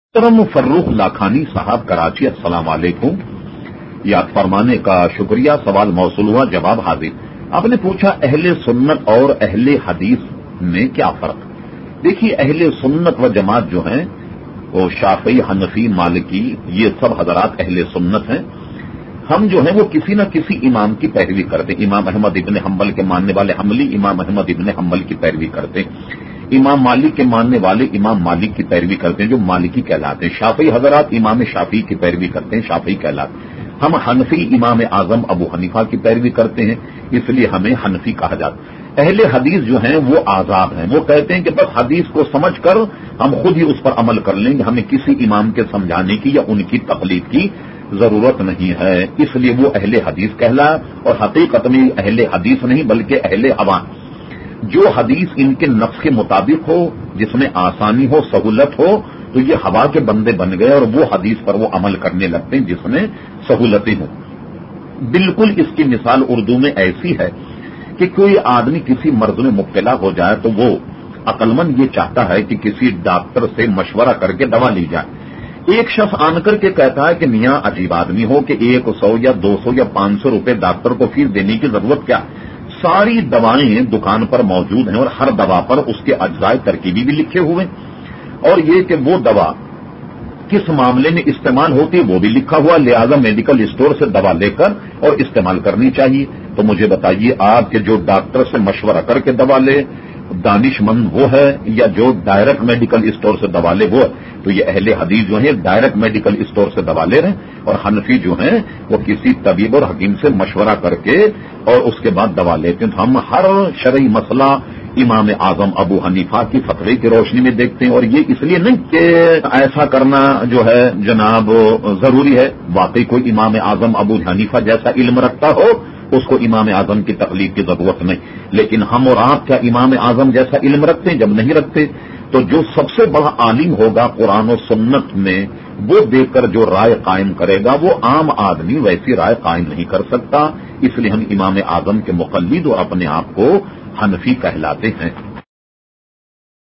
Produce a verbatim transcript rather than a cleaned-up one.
محترم فروخ لاکھانی صاحب کراچی، السلام علیکم. یاد فرمانے کا شکریہ. سوال موصول ہوا، جواب حاضر. آپ نے پوچھا اہل سنت اور اہل حدیث میں کیا فرق؟ دیکھیے، اہل سنت و جماعت جو ہیں وہ شافعی، حنفی، مالکی، یہ سب حضرات اہل سنت ہیں. ہم جو ہیں وہ کسی نہ کسی امام کی پیروی کرتے ہیں. امام احمد ابن حنبل کے ماننے والے حنبلی امام احمد ابن حنبل کی پیروی کرتے ہیں. امام مالک کے ماننے والے امام مالک کی پیروی کرتے ہیں، جو مالکی کہلاتے ہیں. شافعی حضرات امام شافعی کی پیروی کرتے ہیں، شافعی کہلاتے ہیں. ہم حنفی امام اعظم ابو حنیفہ کی پیروی کرتے ہیں، اس لیے ہمیں حنفی کہا جاتا ہے. اہل حدیث جو ہیں وہ آزاد ہیں. وہ کہتے ہیں کہ بس حدیث کو سمجھ کر ہم خود ہی اس پر عمل کر لیں گے، ہمیں کسی امام کے سمجھانے کی یا ان کی تقلید کی ضرورت نہیں ہے. اس لیے وہ اہل حدیث کہلا، اور حقیقت میں اہل حدیث نہیں بلکہ اہل ہوا. جو حدیث ان کے نفس کے مطابق ہو، جس میں آسانی ہو، سہولت ہو، تو یہ ہوا کے بندے بن گئے اور وہ حدیث پر وہ عمل کرنے لگتے ہیں جس میں سہولتیں ہوں. بالکل اس کی مثال اردو میں ایسی ہے کہ کوئی آدمی کسی مرض میں مبتلا ہو جائے تو وہ عقل مند یہ چاہتا ہے کہ کسی ڈاکٹر سے مشورہ کر کے دوا لی جائے. ایک شخص آن کر کے کہتا ہے کہ میاں عجیب آدمی ہو کہ ایک سو یا دو سو یا پانچ سو روپے ڈاکٹر کو فیس دینے کی ضرورت کیا؟ ساری دوائیں دکان پر موجود ہیں اور ہر دوا پر اس کے اجزائے ترکیبی بھی لکھے ہوئے ہیں، اور یہ کہ وہ دوا کس معاملے میں استعمال ہوتی ہے وہ بھی لکھا ہوا. لہذا میڈیکل اسٹور سے دوا لے کر اور استعمال کرنی چاہیے. تو مجھے بتائیے آپ کہ جو ڈاکٹر سے مشورہ کر کے دوا لے دانش مند وہ ہے، یا جو ڈائریکٹ میڈیکل اسٹور سے دوا لے وہ ہے؟ تو یہ اہل حدیث جو ہیں ڈائریکٹ میڈیکل اسٹور سے دوا لے رہے ہیں، اور حنفی جو ہیں وہ کسی طبیب اور حکیم سے مشورہ کر کے اور اس کے بعد دوا لیتے ہیں. تو ہم ہر شرعی مسئلہ امام اعظم ابو حنیفہ کی فتوی کی روشنی میں دیکھتے ہیں. اور یہ اس لیے نہیں کہ ایسا کرنا جو ہے جناب ضروری ہے. واقعی کوئی امام اعظم ابو حنیفہ جیسا علم رکھتا ہو اس کو امام اعظم کی تقلید کی ضرورت نہیں. لیکن ہم اور آپ کیا امام اعظم جیسا علم رکھتے ہیں؟ جب نہیں رکھتے تو جو سب سے بڑا عالم ہوگا قرآن و سنت میں وہ دیکھ کر جو رائے قائم کرے گا وہ عام آدمی ویسی رائے قائم نہیں کر سکتا. اس لیے ہم امام اعظم کے مقلد اور اپنے آپ کو حنفی کہلاتے ہیں.